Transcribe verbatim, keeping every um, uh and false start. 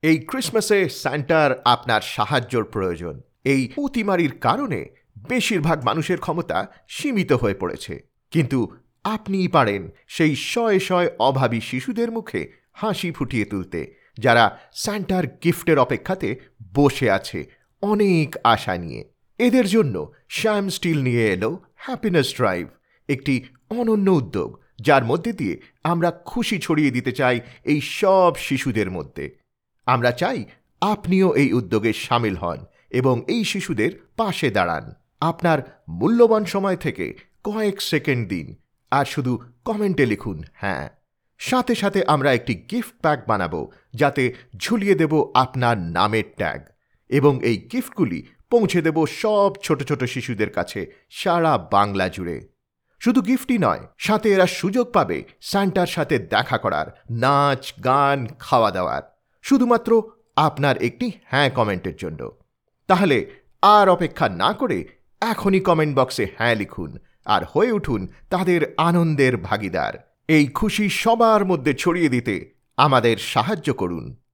এই ক্রিসমাসে সান্টার আপনার সাহায্যর প্রয়োজন। এই অতিমারির কারণে বেশিরভাগ মানুষের ক্ষমতা সীমিত হয়ে পড়েছে, কিন্তু আপনিই পারেন সেই শয়ে শয়ে অভাবী শিশুদের মুখে হাসি ফুটিয়ে তুলতে, যারা সান্টার গিফটের অপেক্ষাতে বসে আছে অনেক আশা নিয়ে। এদের জন্য শ্যাম স্টিল নিয়ে এলো হ্যাপিনেস ড্রাইভ, একটি অনন্য উদ্যোগ যার মধ্যে দিয়ে আমরা খুশি ছড়িয়ে দিতে চাই এই সব শিশুদের মধ্যে। আমরা চাই আপনিও এই উদ্যোগে সামিল হন এবং এই শিশুদের পাশে দাঁড়ান। আপনার মূল্যবান সময় থেকে কয়েক সেকেন্ড দিন আর শুধু কমেন্টে লিখুন হ্যাঁ। সাথে সাথে আমরা একটি গিফট প্যাক বানাবো যাতে ঝুলিয়ে দেব আপনার নামের ট্যাগ, এবং এই গিফটগুলি পৌঁছে দেব সব ছোট ছোট শিশুদের কাছে সারা বাংলা জুড়ে। শুধু গিফটই নয়, সাথে এরা সুযোগ পাবে সান্টার সাথে দেখা করার, নাচ গান খাওয়া দাওয়ার, শুধুমাত্র আপনার একটি হ্যাঁ কমেন্টের জন্য। তাহলে আর অপেক্ষা না করে এখনই কমেন্ট বক্সে হ্যাঁ লিখুন আর হয়ে উঠুন তাদের আনন্দের ভাগিদার। এই খুশি সবার মধ্যে ছড়িয়ে দিতে আমাদের সাহায্য করুন।